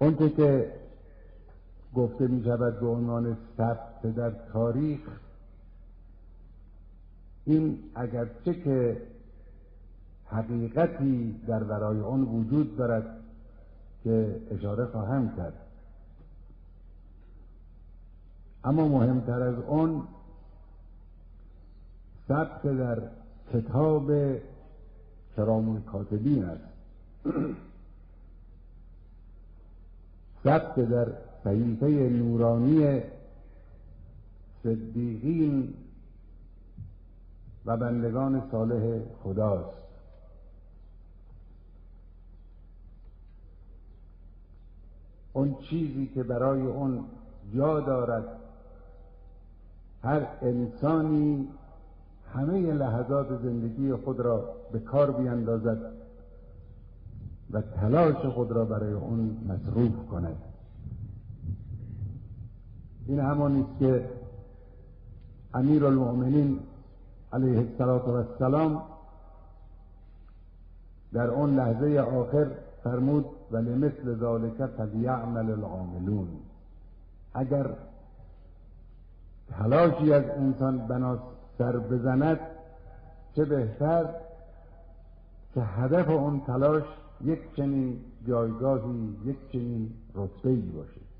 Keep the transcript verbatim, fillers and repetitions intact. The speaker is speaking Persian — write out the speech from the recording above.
اونچه که گفته می شود به عنوان ثبت در تاریخ، این اگرچه که حقیقتی در ورای آن وجود دارد که اشاره خواهم کرد، اما مهمتر از آن ثبت در کتاب کرام الکاتبین است، ثبت در صحیفه نورانی صدیقین و بندگان صالح خداست. اون چیزی که برای اون جا دارد هر انسانی همه لحظات زندگی خود را به کار بیندازد و تلاش خود را برای اون مصروف کند. این همانی است که امیرالمؤمنین علیه السلام در اون لحظه آخر فرمود ولمثل ذلک فلیعمل العاملون. اگر تلاشی از انسان بنا سر بزند، چه بهتر که هدف اون تلاش یک چنین جایگاهی، یک چنین رتبه‌ای باشه.